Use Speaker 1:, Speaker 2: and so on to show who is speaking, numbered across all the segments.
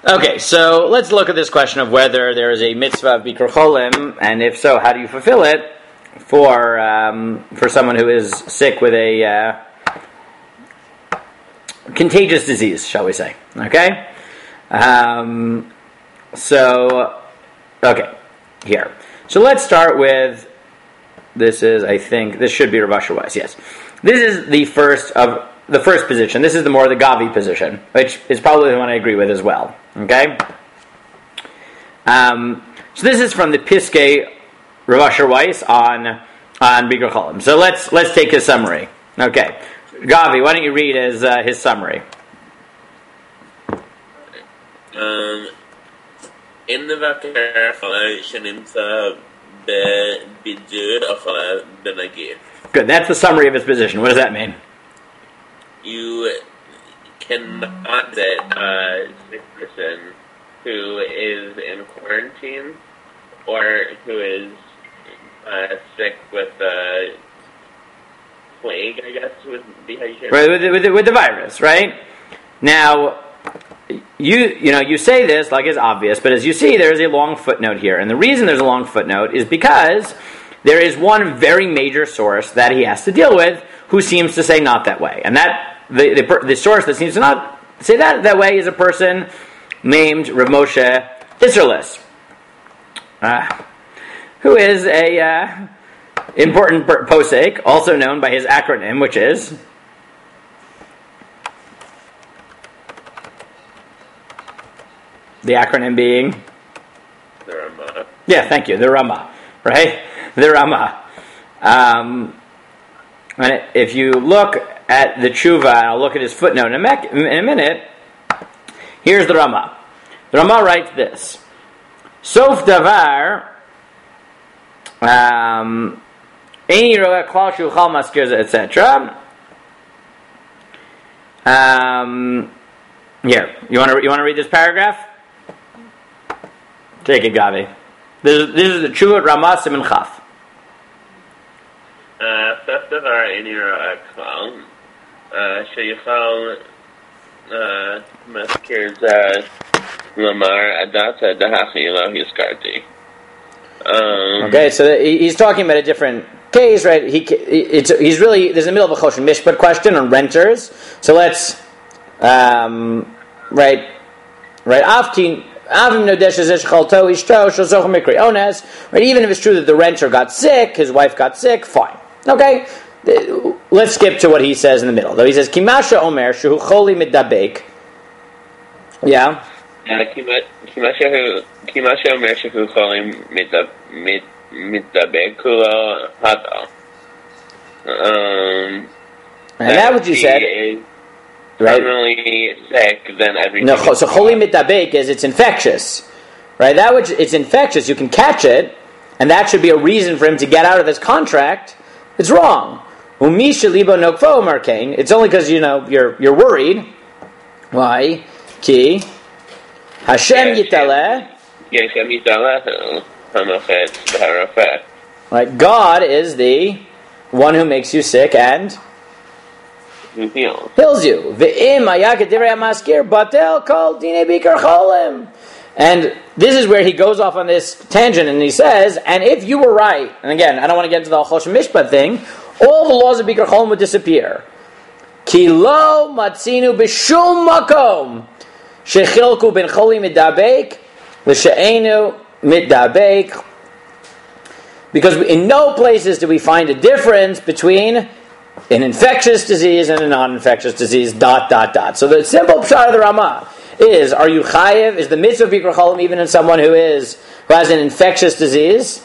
Speaker 1: Okay, so let's look at this question of whether there is a mitzvah of Bikur Cholim, and if so, how do you fulfill it for someone who is sick with a contagious disease, shall we say? Okay, here. So let's start with. This should be Rav Asher Weiss. Yes, this is the first position. This is the Gavi position, which is probably the one I agree with as well. Okay? So this is from the Piskei Rav Asher Weiss on Bikur Cholim. So let's take his summary. Okay. Gavi, why don't you read his summary?
Speaker 2: In the Vakar Shanimsa Bidud Afala Benagir.
Speaker 1: Good, that's the summary of his position. What does that mean?
Speaker 2: You cannot visit a sick person who is in quarantine or who is sick with plague, I guess, would be how you say it.
Speaker 1: Right, with the virus, right? Now, you say this like it's obvious, but as you see, there is a long footnote here. And the reason there's a long footnote is because there is one very major source that he has to deal with who seems to say not that way. And that the source that seems to not say that way is a person named Rav Moshe Isserles, who is a important posek, also known by his acronym, which is the acronym being
Speaker 2: The Rama.
Speaker 1: Yeah, thank you, the Rama, right? The Rama. And if you look at the tshuva, and I'll look at his footnote in a minute. Here's the Rama. The Rama writes this: Sof davar, any roa klal shuchal maskir, etc. Here, you want to read this paragraph? Take it, Gavi. This is the tshuva Rama Siman Chaf.
Speaker 2: Sof davar any roa klal שיוכל מזכיר זה לומר עדת דהכי לא הזכרתי.
Speaker 1: Okay, so he's talking about a different case, right? He's really, there's in the middle of a Choshen Mishpat question on renters. So let's, right, Avtin Nodesh Zesh Chalto Ishto Shozoch Mikri Ones, right? Even if it's true that the renter got sick, his wife got sick, fine. Okay? Let's skip to what he says in the middle. Though he says, Kimasha Omer, Shehu Choli Midabek. Yeah?
Speaker 2: Kimasha Omer, Shehu Choli Midabek, Kulo Hata.
Speaker 1: And that what you said.
Speaker 2: Right? Terminally sick, then everything.
Speaker 1: No, so Choli Midabek is it's infectious. Right? It's infectious, you can catch it, and that should be a reason for him to get out of this contract. It's wrong. It's only because you're worried. Why? Ki Hashem yitaleh. Right, God is the one who makes you sick and heals you. And this is where he goes off on this tangent, and he says, and if you were right, and again, I don't want to get into the Choshen Mishpat thing, all the laws of Bikur Cholim would disappear. Ki lo matzinu b'shum makom shechilku ben choli midabek l'she'enu midabek. Because in no places do we find a difference between an infectious disease and a non-infectious disease, ... So the simple pshat of the Rama is, are you chayev? Is the mitzvah of Bikur Cholim even in someone who has an infectious disease?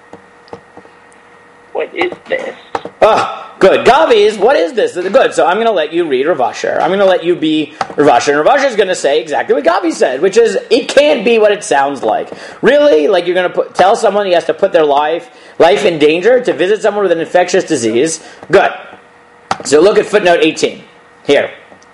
Speaker 2: What is this?
Speaker 1: Oh, good. Gavi's, what is this? Good. So I'm going to let you read Rav Asher. I'm going to let you be Rav Asher. And Rav Asher is going to say exactly what Gavi said, which is, it can't be what it sounds like. Really? Like you're going to tell someone he has to put their life in danger to visit someone with an infectious disease? Good. So look at footnote 18. Here.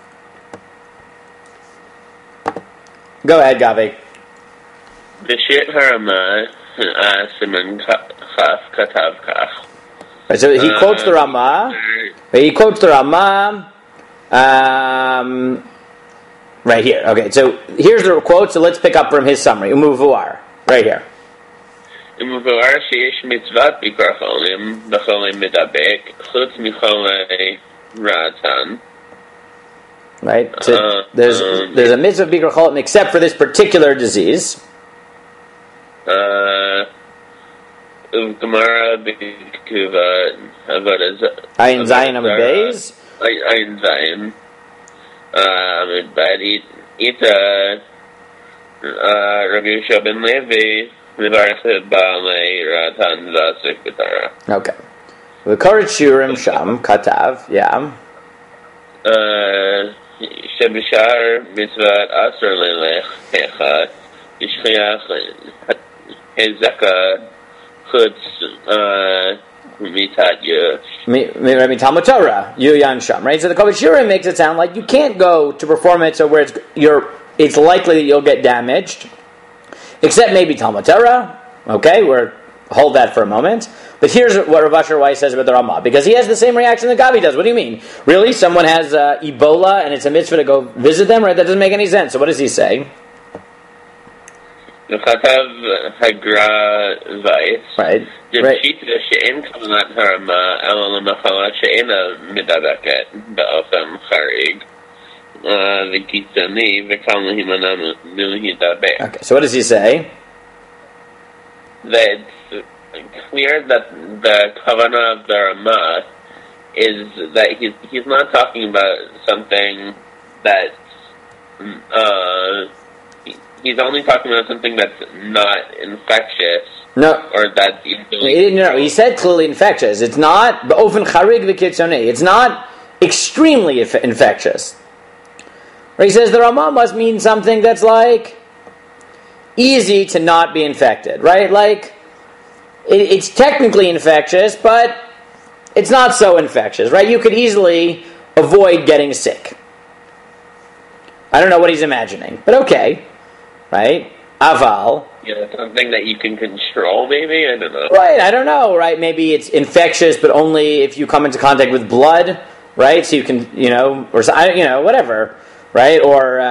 Speaker 1: Go ahead, Gavi.
Speaker 2: B'shir harama siman chaf katav kach.
Speaker 1: So he quotes the Rama. Right here. Okay, so here's the quote, so let's pick up from his summary. Umuvuar. Right here.
Speaker 2: ומבואר שיש מצוות ביקור חולים בחולים מדבק, חוץ מחולי רעתן.
Speaker 1: Right? So there's a mitzvah of Bikkur Cholim except for this particular disease.
Speaker 2: Gemara b'kuva avodas.
Speaker 1: Ayin Zayin Amud Beis.
Speaker 2: Ayin Zayin Amud Beis. Ita Rabbi Yeshua ben Levi mevarech ba'alei ratan zasik b'tara.
Speaker 1: Okay. The Koret Shurim Sham Katav. Yeah.
Speaker 2: שבשאר מצוות אסור ללך אחד, לשכיח הזקה חוץ מיתת
Speaker 1: Talmud Torah, Yuyan Sham, right? So the Kovet Shurim makes it sound like you can't go to perform it so where it's likely that you'll get damaged, except maybe Talmud Torah, okay, hold that for a moment. But here's what Rav Asher Weiss says about the Ramah, because he has the same reaction that Gabi does. What do you mean? Really? Someone has Ebola and it's a mitzvah to go visit them? Right? That doesn't make any sense. So what does he say?
Speaker 2: Right.
Speaker 1: Okay, so what does he say?
Speaker 2: That it's clear that the kavanah of the Ramah is that he's not talking about something that's he's only talking about something that's not infectious.
Speaker 1: No,
Speaker 2: or that's
Speaker 1: no. He said clearly infectious. It's not b'ofen charig v'kitzonei. It's not extremely infectious. Or he says the Ramah must mean something that's like easy to not be infected, right? Like it's technically infectious, but it's not so infectious, right? You could easily avoid getting sick. I don't know what he's imagining, but okay, right? Aval.
Speaker 2: Yeah, something that you can control, maybe? I don't know.
Speaker 1: Right, I don't know, right? Maybe it's infectious, but only if you come into contact with blood, right? So you can, or whatever, right? Or,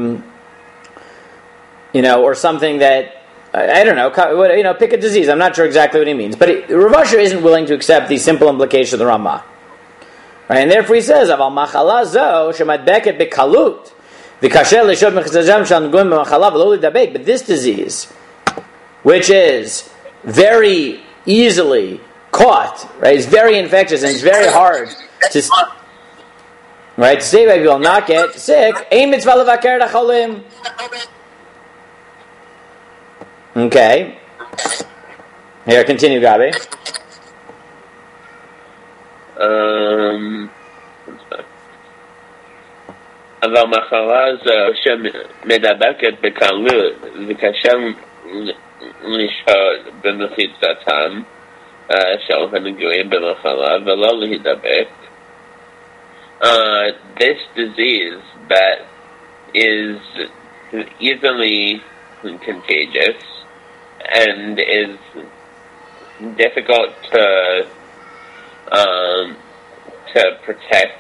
Speaker 1: or something that, I don't know, pick a disease. I'm not sure exactly what he means. But Rav Asher isn't willing to accept the simple implication of the Ramah. Right? And therefore he says, Aval machala zo shemadbeket bekalut v'kasher l'shod mechazajam shalnugum b'machala v'lo lidabek. But this disease, which is very easily caught, right? It's very infectious and it's very hard to say that you will not get sick. Ein mitzvah levaker d'acholim. Okay. Here, continue, Gabi.
Speaker 2: אבל מחלה זו שמדבקת בקלות וקשה לשהות במחיצתם של הנגועים במחלה ולא להידבק. This disease that is easily contagious and is difficult to protect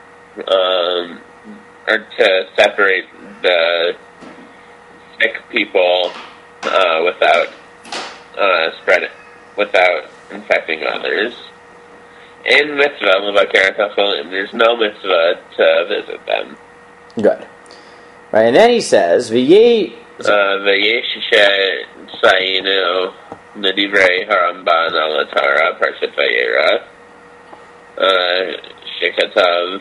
Speaker 2: or to separate the sick people without spreading, without infecting others. In mitzvah levaker tacholim, there's no mitzvah to visit them.
Speaker 1: Good. Right, and then he says,
Speaker 2: V'yesh she'sayinu l'divrei Haramban al Torah Parshat Vayera shekatav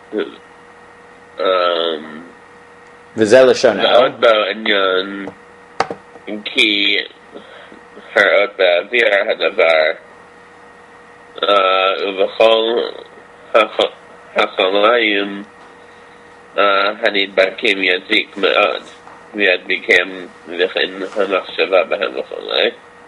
Speaker 1: v'zeh l'shono
Speaker 2: v'od bo inyan ki harot ba'avir hadavar uv'chol hacholayim hanidbakim yazik me'od ויד מכם לכן המחשבה בהם וכולי.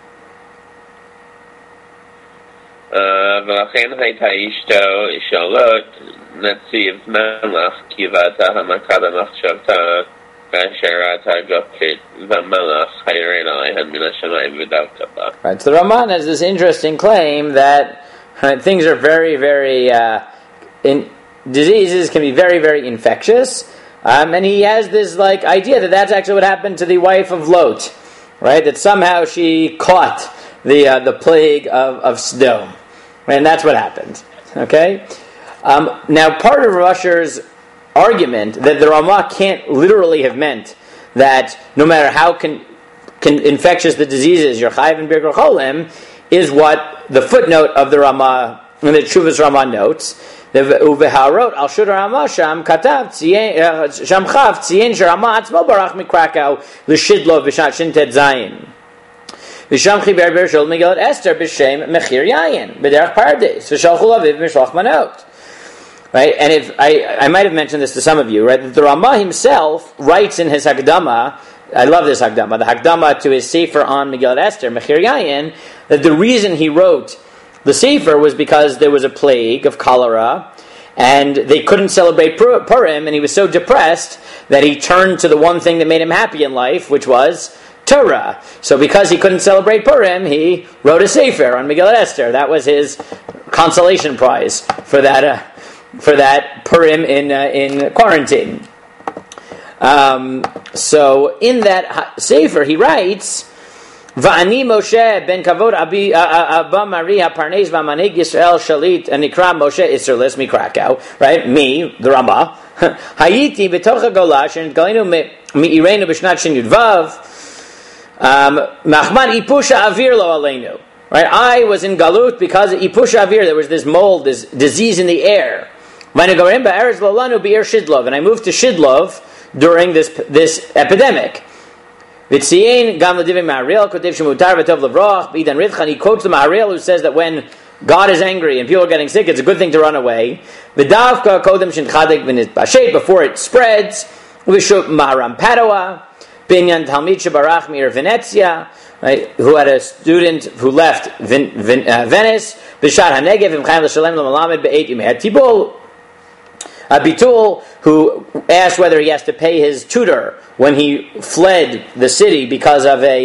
Speaker 2: ולכן הייתה אשתו שאלות נציב מלך קיבלתה המכה במחשבתה כאשר ראתה גופית והמלך הירד עליהן מן השמיים ודווקא בה.
Speaker 1: Right, so the Raman has this interesting claim that things are very, very diseases can be very, very infectious, And he has this idea that that's actually what happened to the wife of Lot, right? That somehow she caught the plague of Sodom, right? And that's what happened. Okay. Now, part of Rav Asher's argument that the Ramah can't literally have meant that no matter how infectious the disease is, you're chayiv in Birkur Cholim, is what the footnote of the Ramah, in the Tshuvas Ramah notes. Uveharot al shur Ramah sham katav sham chav tziyin sharama atzmo barach mikrakau l'shidlov b'shat shintet zayin. V'sham chiber b'shol Megillat Esther b'shem mechir yayin b'derech pardes v'shalchu laviv mishloch manot. Right, and if I might have mentioned this to some of you, right? That the Ramah himself writes in his Hagdama. I love this Hagdama, the Hagdama to his Sefer on Megillat Esther, Mechir Yayin, that the reason he wrote the Sefer was because there was a plague of cholera, and they couldn't celebrate Purim, and he was so depressed that he turned to the one thing that made him happy in life, which was Torah. So because he couldn't celebrate Purim, he wrote a Sefer on Megillat Esther. That was his consolation prize for that Purim in quarantine. So in that Sefer he writes, Va'ani Moshe ben Kavod Abba Mari HaParnes V'Maneg Yisrael Shalit Anikra Moshe Isserlis Mikrakau. Right, me, the Ramah. Hayiti b'tocha Golash and Galinu mi'irenu b'shnat Shin Yudvav. Machman Ipusha Avir lo Aleinu. Right, I was in Galut because of Ipusha Avir. There was this mold, this disease in the air. And I moved to Shidlov during this epidemic. He quotes the Ma'ariel who says that when God is angry and people are getting sick, it's a good thing to run away. Before it spreads. Maharam Padua, Binyan Talmid Shabarach Mir Venezia, right, who had a student who left Venice. Bishat HaNegev Imchaim L'Shalem L'Malamed Be'et Yimei Tibul. Bitul, who asked whether he has to pay his tutor when he fled the city because of a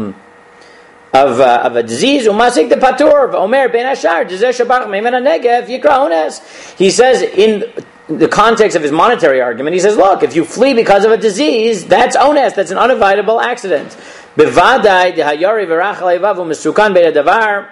Speaker 1: disease. Umasik the patur Omer ben Ashar Shabach Meimen HaNegev Yikra Ones. He says in the context of his monetary argument, he says, look, if you flee because of a disease, that's ones, that's an unavoidable accident. Bevadai dehayari v'rachal evavu mesukan be'adavar.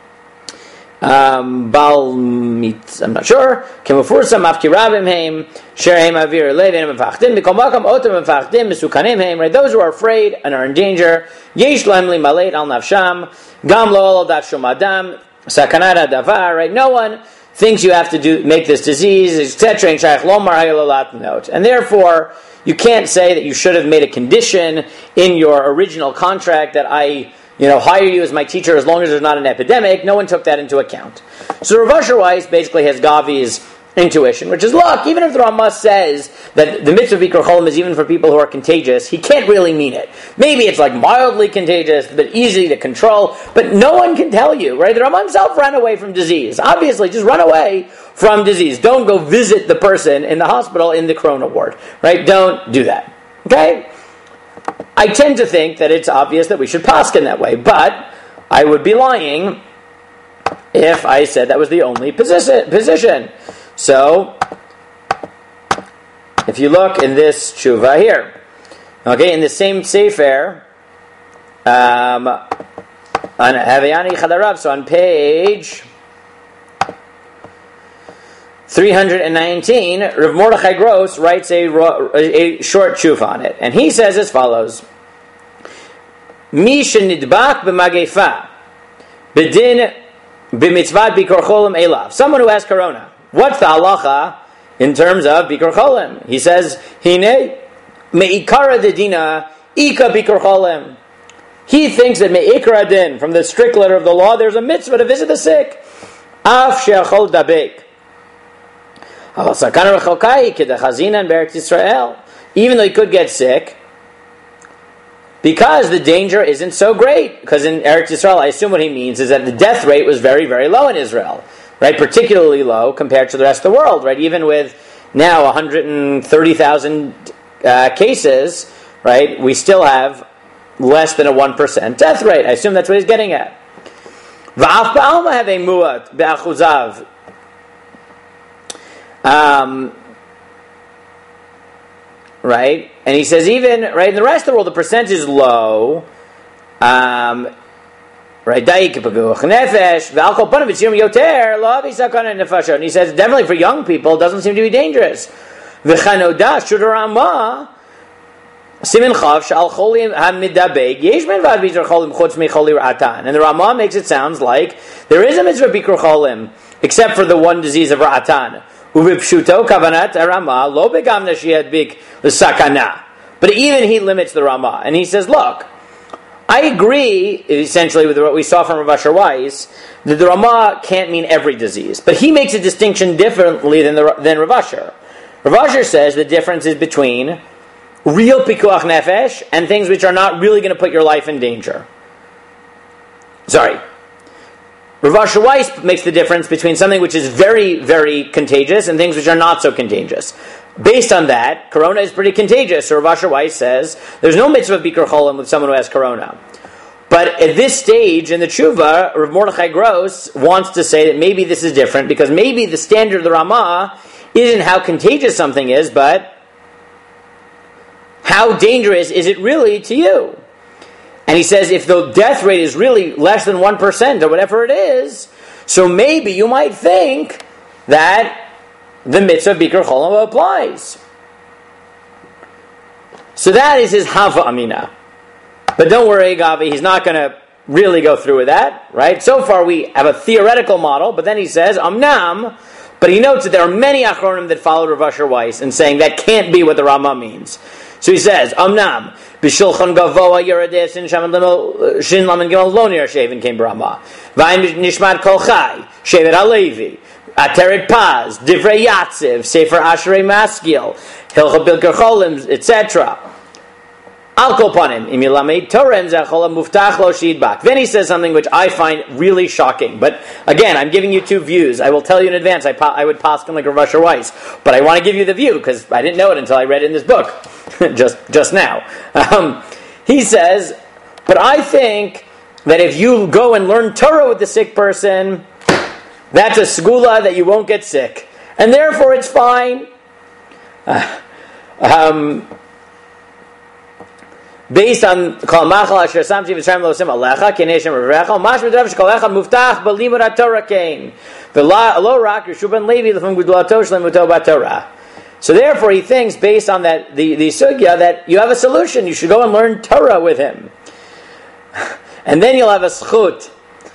Speaker 1: I'm not sure. Kemufursa mafkirabim heim sherheim avir levin mefachdim b'komakam otam mefachdim mesukanim heim. Right, those who are afraid and are in danger. Yesh lahem limalet al nafsham gam lo al daf shum adam sakanat davar. Right, no one thinks you have to make this disease, etc. And shaykh lomar hayalalat note, and therefore you can't say that you should have made a condition in your original contract that I hire you as my teacher as long as there's not an epidemic. No one took that into account. So Rav Asher Weiss basically has Gavi's intuition, which is, look, even if the Ramah says that the mitzvah of Bikur Cholim is even for people who are contagious, he can't really mean it. Maybe it's mildly contagious, but easy to control, but no one can tell you, right? The Ramah himself ran away from disease. Obviously, just run away from disease. Don't go visit the person in the hospital in the Corona ward, right? Don't do that, okay? I tend to think that it's obvious that we should paskin that way, but I would be lying if I said that was the only position. So, if you look in this tshuva here, okay, in the same sefer, on Havayani Chadarav, so on page 319, Rav Mordechai Gross writes a short tshuva on it, and he says as follows: Mi shenidbak b'magefa b'din b'mitzvat Bikur Cholim elav. Someone who has corona. What's the halacha in terms of Bikur Cholim? He says, Hine me'ikara dedina ika Bikur Cholim. He thinks that me'ikara din, from the strict letter of the law, there's a mitzvah to visit the sick. Af she'achol dabek. Even though he could get sick, because the danger isn't so great. Because in Eretz Yisrael, I assume what he means is that the death rate was very, very low in Israel, right? Particularly low compared to the rest of the world, right? Even with now 130,000 cases, right? We still have less than a 1% death rate. I assume that's what he's getting at. V'af ba'alma have a mu'at be'achuzav. right? And he says even, right, in the rest of the world, the percentage is low. Right? And he says, definitely for young people, it doesn't seem to be dangerous. And the Ramah makes it sound like there is a mitzvah bikur cholim, except for the one disease of ra'atan. But even he limits the Ramah, and he says, look, I agree, essentially, with what we saw from Rav Asher Weiss, that the Ramah can't mean every disease. But he makes a distinction differently than Rav Asher. Rav Asher says the difference is between real pikuach nefesh and things which are not really going to put your life in danger. Sorry. Rav Asher Weiss makes the difference between something which is very, very contagious and things which are not so contagious. Based on that, corona is pretty contagious. So Rav Asher Weiss says there's no mitzvah of bikur cholim with someone who has corona. But at this stage in the tshuva, Rav Mordechai Gross wants to say that maybe this is different because maybe the standard of the Ramah isn't how contagious something is, but how dangerous is it really to you? And he says if the death rate is really less than 1% or whatever it is, so maybe you might think that the mitzvah of bikur cholim applies. So that is his hava amina. But don't worry, Gavi, he's not going to really go through with that, right? So far we have a theoretical model, but then he says, amnam, but he notes that there are many achronim that followed Rav Asher Weiss and saying that can't be what the Ramah means. So he says, amnam, b'shulchan gavoa yeradeh shin laman gimel lo nir sheven came Ramah. V'ayim nishmat kol chai, shevet halevi, Ateret Paz, Divrei Yatziv, Sefer Ashrei Maskil, Hilcha Bilker Cholim, etc. Al kol panim, im yilamed Torah zechol muftach lo shidbak. Then he says something which I find really shocking. But again, I'm giving you two views. I will tell you in advance. I would paskin like Rav Asher Weiss, but I want to give you the view because I didn't know it until I read it in this book just now. He says, but I think that if you go and learn Torah with the sick person, that's a segula that you won't get sick. And therefore it's fine. Based on Kol Machal Asher Samti V'Shem Lo Sim Alecha Keneshem Revechal Mashma Drav Shkol Echa Muftach B'Limud HaTorah Kain V'Lo Rak Yeshu Ben Levi L'Fum Gudulato Shlem Uto BaTorah. So therefore he thinks, based on that the sugya, that you have a solution. You should go and learn Torah with him. And then you'll have a schut.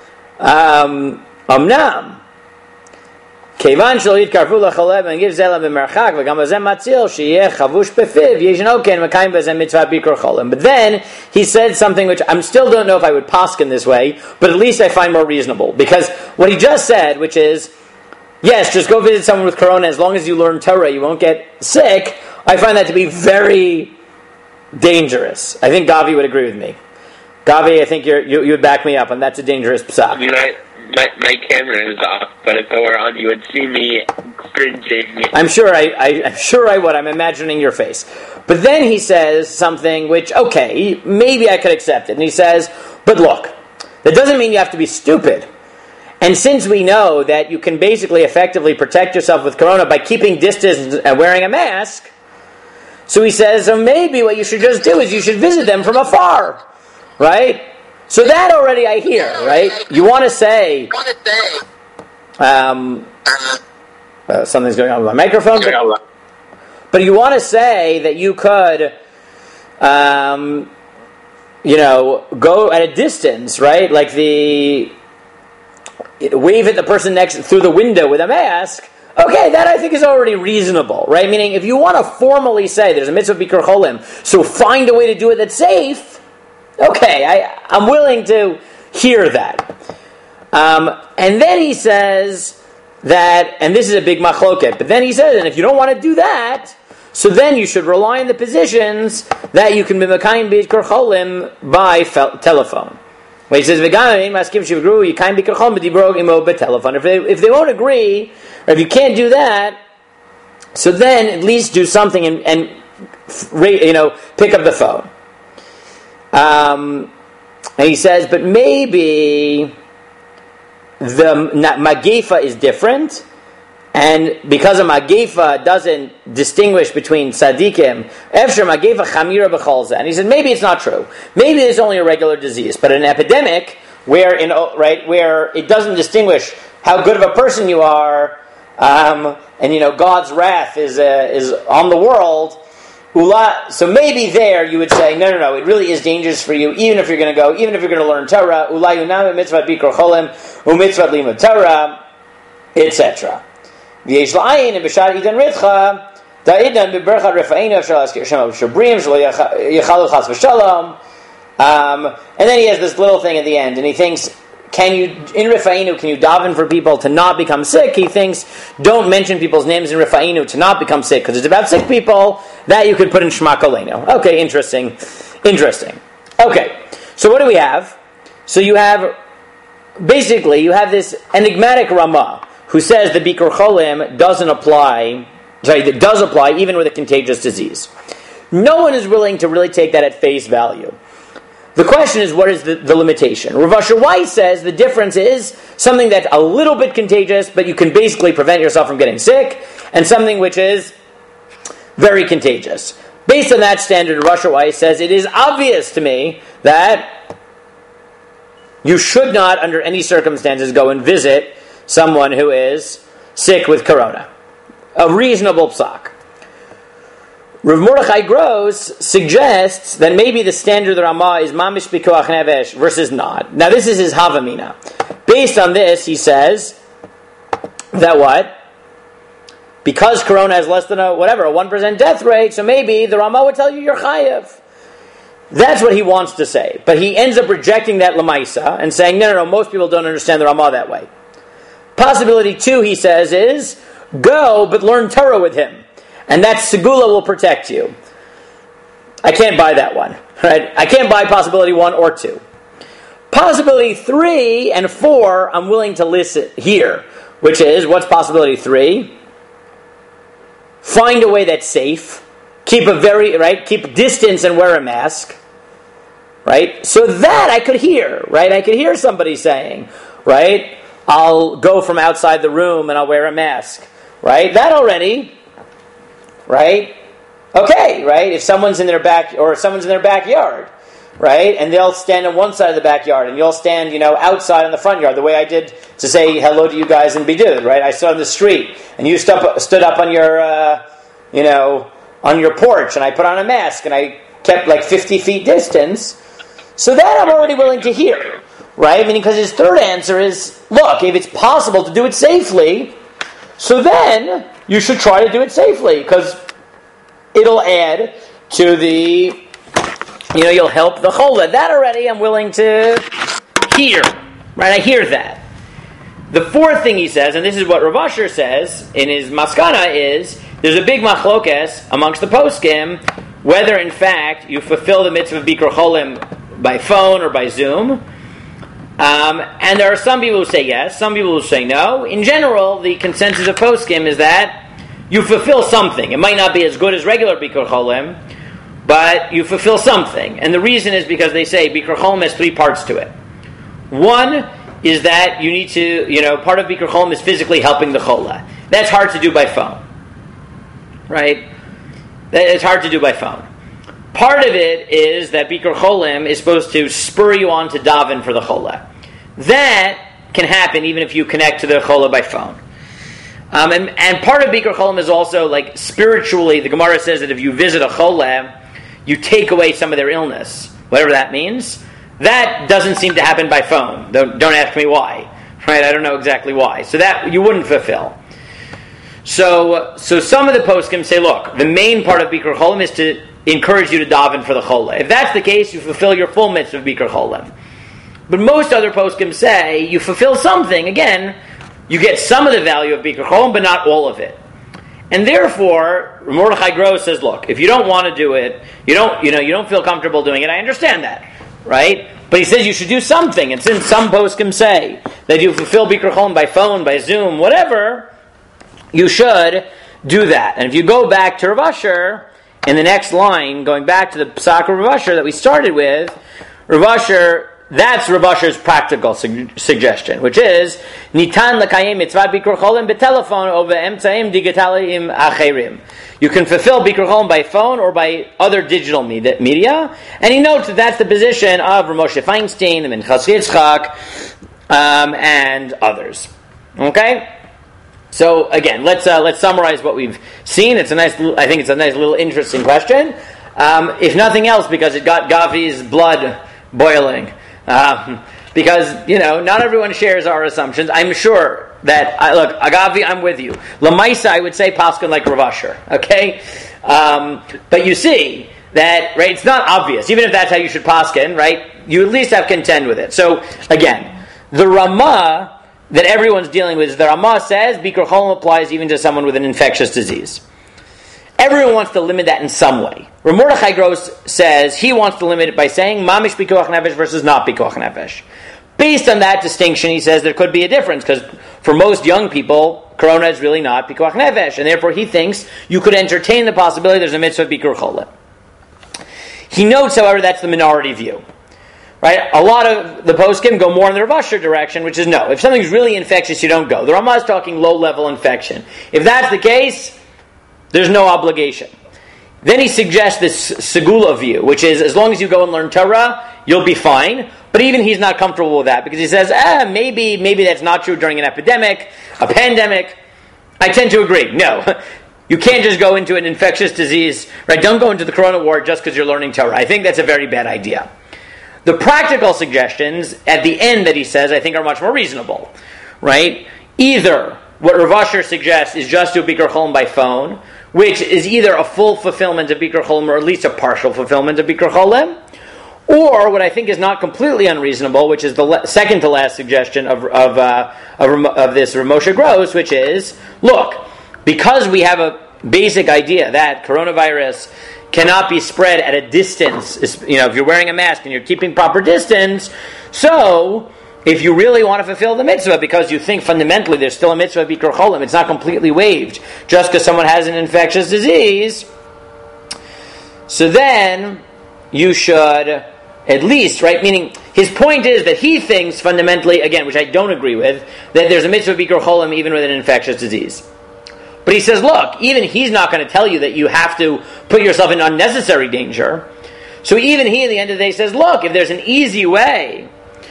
Speaker 1: Amnam Kevan shlo yitkarvu lachaleb and give zela b'merchak v'gam bazem matzil sheyeh chavush befiv yeshno ken mekayim bazem mitzvah bikur cholim. But then he said something which I still don't know if I would paskin this way, but at least I find more reasonable. Because what he just said, which is, yes, just go visit someone with corona as long as you learn Torah, you won't get sick, I find that to be very dangerous. I think Gavi would agree with me. Gavi, I think you would back me up, and that's a dangerous psak.
Speaker 2: My camera is off, but if it were on, you would see me cringing.
Speaker 1: I'm sure I would. I'm imagining your face. But then he says something which, okay, maybe I could accept it. And he says, but look, that doesn't mean you have to be stupid. And since we know that you can basically effectively protect yourself with corona by keeping distance and wearing a mask, so he says, so maybe what you should just do is you should visit them from afar, right? So that already I hear, right? You want to say, something's going on with my microphone, but you want to say that you could, go at a distance, right? Like wave at the person next through the window with a mask. Okay, that I think is already reasonable, right? Meaning, if you want to formally say there's a mitzvah bikur cholim, so find a way to do it that's safe. Okay, I'm willing to hear that. And then he says that, and this is a big machloket, but then he says, and if you don't want to do that, so then you should rely on the positions that you can be mekayim bikur cholim by telephone. When he says, if they won't agree, or if you can't do that, so then at least do something and pick up the phone. And he says, but maybe the Magifa is different. And because a magefa doesn't distinguish between tzaddikim, efshar magefa chamira b'cholza. And he said maybe it's not true. Maybe it's only a regular disease, but an epidemic where it doesn't distinguish how good of a person you are, and God's wrath is on the world. So maybe there you would say no, it really is dangerous for you, even if you're going to learn Torah. Ulai unam mitzvat bikor cholim umitzvat limud Torah, etc. V'yesh la'ayin and b'shar idan ritcha da'idan b'berchat refainu afshar laskir shem shabrim shlo yechalu chas v'shalom. And then he has this little thing at the end, and he thinks, can you daven for people to not become sick? He thinks, don't mention people's names in Rifa'inu to not become sick, because it's about sick people, that you could put in Shema Kolenu. Okay, interesting. Okay, so what do we have? So you have this enigmatic Ramah, who says the Bikur Cholim does apply even with a contagious disease. No one is willing to really take that at face value. The question is, what is the limitation? Rav Asher Weiss says the difference is something that's a little bit contagious, but you can basically prevent yourself from getting sick, and something which is very contagious. Based on that standard, Rav Asher Weiss says it is obvious to me that you should not, under any circumstances, go and visit someone who is sick with corona. A reasonable psak. Rav Mordechai Gross suggests that maybe the standard of the Ramah is mamish b'koach nevesh versus not. Now this is his havamina. Based on this, he says that what? Because corona has less than a 1% death rate, so maybe the Ramah would tell you you're chayav. That's what he wants to say. But he ends up rejecting that lamaisa and saying, no, most people don't understand the Ramah that way. Possibility 2, he says, is go, but learn Torah with him. And that segula will protect you. I can't buy that one. Right? I can't buy possibility 1 or 2. Possibility 3 and 4, I'm willing to list here. Which is, what's possibility 3? Find a way that's safe. Keep distance and wear a mask. Right? So that I could hear. Right? I could hear somebody saying, right? I'll go from outside the room and I'll wear a mask. Right? That already... Right? Okay, right? If someone's in their backyard, right? And they'll stand on one side of the backyard, and you'll stand, outside on the front yard, the way I did to say hello to you guys in Bidud, right? I stood on the street, and you stood up on your, on your porch, and I put on a mask, and I kept 50 feet distance. So that I'm already willing to hear, right? Because his third answer is, look, if it's possible to do it safely, so then you should try to do it safely, because it'll add to the, you'll help the chola. That already I'm willing to hear. Right? I hear that. The fourth thing he says, and this is what Rav Asher says in his maskana, is there's a big machlokes amongst the poskim whether in fact you fulfill the mitzvah of Bikur Cholim by phone or by Zoom. And there are some people who say yes, some people who say no. In general, the consensus of poskim is that you fulfill something. It might not be as good as regular Bikur Cholim, but you fulfill something. And the reason is because they say Bikur Cholim has 3 parts to it. One is that you need to, part of Bikur Cholim is physically helping the chola. That's hard to do by phone. Right? It's hard to do by phone. Part of it is that Bikur Cholim is supposed to spur you on to daven for the chola. That can happen even if you connect to the chola by phone. And part of Bikur Cholim is also spiritually, the Gemara says that if you visit a chola, you take away some of their illness, whatever that means. That doesn't seem to happen by phone. Don't ask me why. Right? I don't know exactly why. So that you wouldn't fulfill. So some of the poskim say, look, the main part of Bikur Cholim is to encourage you to daven for the chola. If that's the case, you fulfill your full mitzvah of Bikur Cholim. But most other poskim say you fulfill something. Again, you get some of the value of Bikur Cholim, but not all of it. And therefore, Mordechai Gross says, look, if you don't want to do it, you don't feel comfortable doing it. I understand that, right? But he says you should do something. And since some poskim say that you fulfill Bikur Cholim by phone, by Zoom, whatever, you should do that. And if you go back to Rav Asher, in the next line, going back to the psak of Rav Asher that we started with, Rav Asher that's Rav Asher's practical suggestion, which is Nitan l'kayem mitzvah bikur cholim b'telephone over emtzaim digitalim acherim. You can fulfill bikur cholim by phone or by other digital media, and he notes that that's the position of Rav Moshe Feinstein, the Minchas Yitzchak, and others. Okay. So again, let's summarize what we've seen. I think it's a nice little interesting question. If nothing else, because it got Gavi's blood boiling. Because, not everyone shares our assumptions. I'm sure that, Gavi, I'm with you. Lamaisa, I would say Paskin like Rav Asher. Okay? But you see that, right, it's not obvious. Even if that's how you should Paskin, right, you at least have contend with it. So, again, the Ramah that everyone's dealing with, the Ramah says Bikur Cholim applies even to someone with an infectious disease. Everyone wants to limit that in some way. Rav Mordechai Gross says he wants to limit it by saying Mamish Pikuach Nefesh versus not Pikuach Nefesh. Based on that distinction, he says there could be a difference, because for most young people, Corona is really not Pikuach Nefesh, and therefore he thinks you could entertain the possibility there's a mitzvah of Bikur Cholim. He notes, however, that's the minority view. Right? A lot of the poskim go more in the Rav Asher direction, which is no. If something's really infectious, you don't go. The Ramah is talking low-level infection. If that's the case, there's no obligation. Then he suggests this Segula view, which is as long as you go and learn Torah, you'll be fine. But even he's not comfortable with that, because he says, maybe that's not true during an epidemic, a pandemic. I tend to agree. No. You can't just go into an infectious disease, right? Don't go into the Corona ward just because you're learning Torah. I think that's a very bad idea. The practical suggestions at the end that he says, I think, are much more reasonable, right? Either what Rav Asher suggests is just do Bikur Cholim by phone, which is either a full fulfillment of Bikur Cholim or at least a partial fulfillment of Bikur Cholim, or what I think is not completely unreasonable, which is the second to last suggestion of this Rav Moshe Gross, which is, look, because we have a basic idea that coronavirus cannot be spread at a distance, if you're wearing a mask and you're keeping proper distance, so if you really want to fulfill the mitzvah, because you think fundamentally there's still a mitzvah of Bikur Cholim, it's not completely waived just because someone has an infectious disease, so then you should at least, right, meaning his point is that he thinks fundamentally, again, which I don't agree with, that there's a mitzvah of Bikur Cholim even with an infectious disease. But he says, look, even he's not going to tell you that you have to put yourself in unnecessary danger. So even he, at the end of the day, says, look, if there's an easy way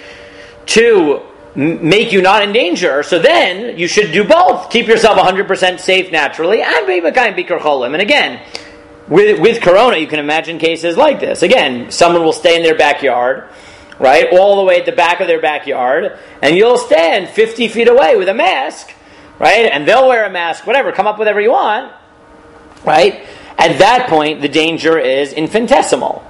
Speaker 1: to make you not in danger, so then you should do both. Keep yourself 100% safe naturally, and be Mekayim Bikur Cholim. And again, with Corona, you can imagine cases like this. Again, someone will stay in their backyard, right, all the way at the back of their backyard, and you'll stand 50 feet away with a mask, right? And they'll wear a mask, whatever, come up with whatever you want, right? At that point, the danger is infinitesimal.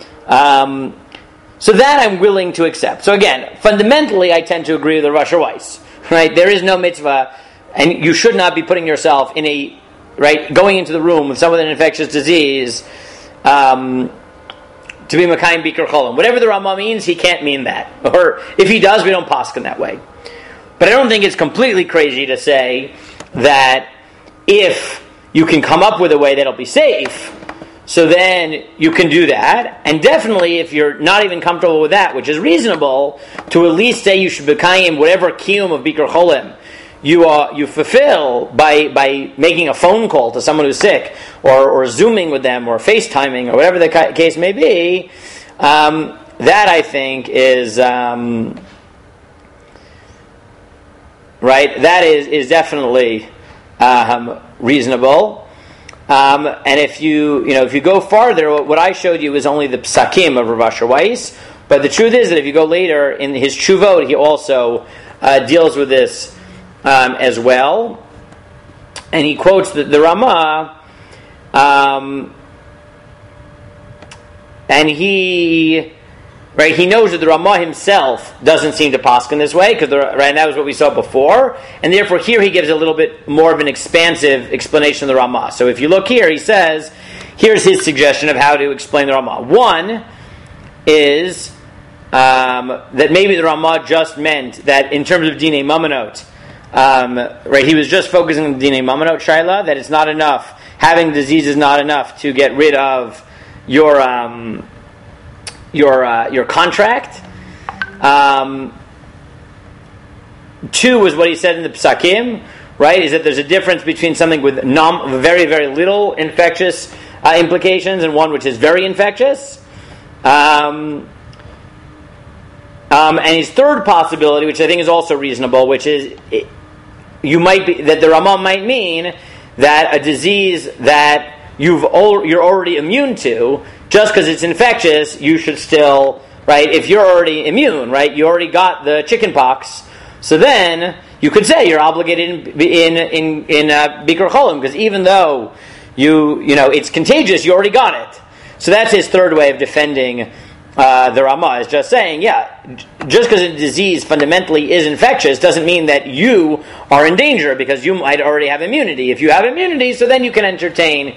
Speaker 1: So that I'm willing to accept. So again, fundamentally, I tend to agree with the Rav Asher Weiss, right? There is no mitzvah, and you should not be putting yourself in going into the room with someone with an infectious disease, to be Mekayim Bikur Cholim. Whatever the Ramah means, he can't mean that. Or if he does, we don't paskin that way. But I don't think it's completely crazy to say that if you can come up with a way that'll be safe, so then you can do that. And definitely, if you're not even comfortable with that, which is reasonable, to at least say you should be kayim whatever kiyum of Bikur Cholim you fulfill by making a phone call to someone who's sick, or Zooming with them, or FaceTiming, or whatever the case may be. That I think is right. That is definitely reasonable. And if you go farther, what I showed you is only the psakim of Rav Asher Weiss. But the truth is that if you go later in his Tshuvot, he also deals with this as well. And he quotes the Ramah, and he knows that the Ramah himself doesn't seem to paskin this way, because that was what we saw before, and therefore here he gives a little bit more of an expansive explanation of the Ramah. So if you look here, he says, here's his suggestion of how to explain the Ramah. One is that maybe the Ramah just meant that in terms of Dinei Mamonot, he was just focusing on Dinei Mamonot Shaila, that it's not enough, having disease is not enough to get rid of your contract, Two is what he said in the Psakim, right? Is that there's a difference between something with very, very little infectious implications and one which is very infectious. And his third possibility, which I think is also reasonable, which is that the Ramah might mean that a disease that you're already immune to, just because it's infectious, you should still, right? If you're already immune, right? You already got the chicken pox, so then you could say you're obligated in Bikur Cholim, because even though you know it's contagious, you already got it. So that's his third way of defending the Ramah, is just saying, just because a disease fundamentally is infectious doesn't mean that you are in danger, because you might already have immunity. If you have immunity, so then you can entertain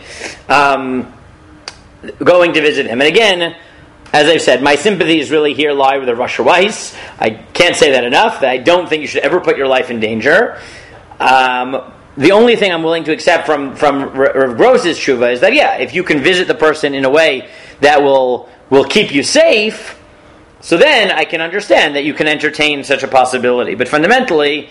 Speaker 1: going to visit him. And again, as I've said, my sympathies really here lie with the Rosh Weiss. I can't say that enough, that I don't think you should ever put your life in danger. The only thing I'm willing to accept from Rav Gross's tshuva is that, if you can visit the person in a way that will keep you safe, so then I can understand that you can entertain such a possibility. But fundamentally,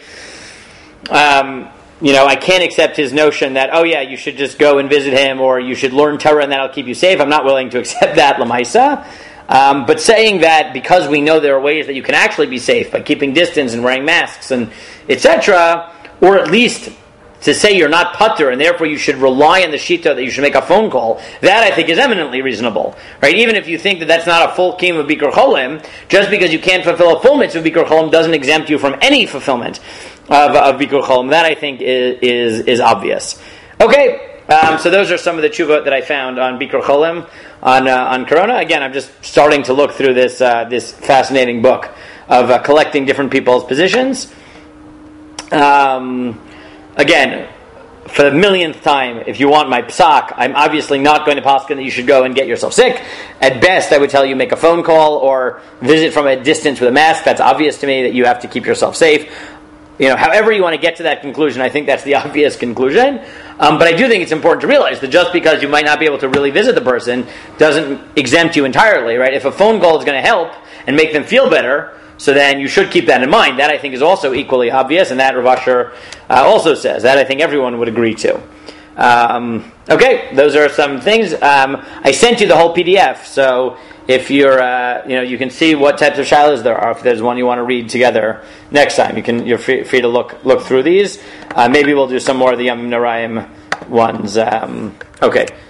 Speaker 1: I can't accept his notion that, you should just go and visit him, or you should learn Torah and that'll keep you safe. I'm not willing to accept that, Lamaisa. But saying that because we know there are ways that you can actually be safe by keeping distance and wearing masks and etc., or at least to say you're not putter and therefore you should rely on the shita that you should make a phone call, that I think is eminently reasonable, right? Even if you think that that's not a full kiyum of Bikur Cholim, just because you can't fulfill a full mitzvah of Bikur Cholim doesn't exempt you from any fulfillment of Bikur Cholim. That I think is obvious. Okay, so those are some of the tshuva that I found on Bikur Cholim on Corona. Again, I'm just starting to look through this fascinating book of collecting different people's positions. Again, for the millionth time, if you want my psak, I'm obviously not going to paskin that you should go and get yourself sick. At best, I would tell you make a phone call or visit from a distance with a mask. That's obvious to me that you have to keep yourself safe. However you want to get to that conclusion, I think that's the obvious conclusion. But I do think it's important to realize that just because you might not be able to really visit the person doesn't exempt you entirely, right? If a phone call is going to help and make them feel better, so then you should keep that in mind. That I think is also equally obvious, and that Rav Asher also says. That I think everyone would agree to. Okay, those are some things. I sent you the whole PDF, so if you're, you can see what types of shilas there are. If there's one you want to read together next time, you're free to look through these. Maybe we'll do some more of the Yom Narayim ones. Okay.